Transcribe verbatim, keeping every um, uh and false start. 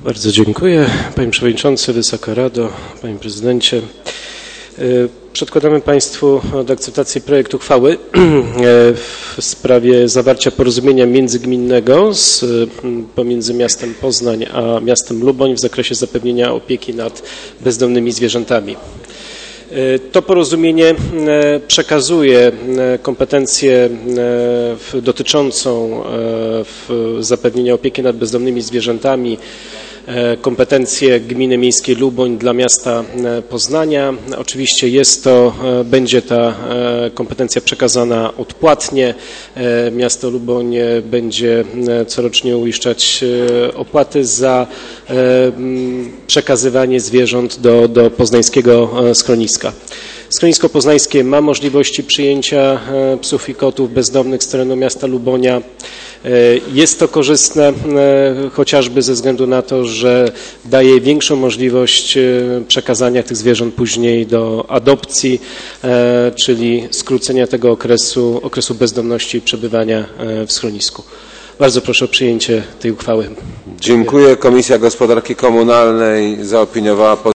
Bardzo dziękuję. Panie Przewodniczący, Wysoka Rado, Panie Prezydencie. Przedkładamy Państwu do akceptacji projekt uchwały w sprawie zawarcia porozumienia międzygminnego z, pomiędzy miastem Poznań a miastem Luboń w zakresie zapewnienia opieki nad bezdomnymi zwierzętami. To porozumienie przekazuje kompetencję dotyczącą zapewnienia opieki nad bezdomnymi zwierzętami, kompetencje Gminy Miejskiej Luboń dla miasta Poznania. Oczywiście jest to, będzie ta kompetencja przekazana odpłatnie. Miasto Luboń będzie corocznie uiszczać opłaty za przekazywanie zwierząt do, do poznańskiego schroniska. Schronisko poznańskie ma możliwości przyjęcia psów i kotów bezdomnych z terenu miasta Lubonia. Jest to korzystne chociażby ze względu na to, że daje większą możliwość przekazania tych zwierząt później do adopcji, czyli skrócenia tego okresu, okresu bezdomności i przebywania w schronisku. Bardzo proszę o przyjęcie tej uchwały. Dziękuję. Komisja Gospodarki Komunalnej zaopiniowała